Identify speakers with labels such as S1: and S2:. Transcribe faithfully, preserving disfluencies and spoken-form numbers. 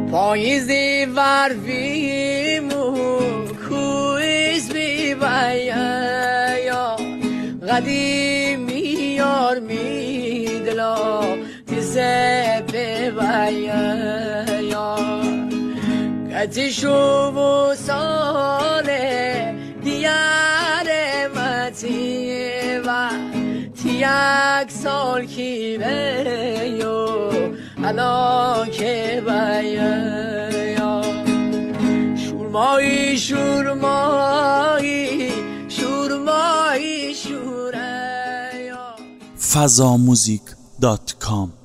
S1: پاییزی ورفیمو کویز بی بایا قدیمی یار میدلا تیزه بی بایا کتی شو و ساله دیار متیوه تیک سال کی بیو الان که بایا شورمایی شورمایی شورمایی شوریا
S2: فضاموزیک دات کام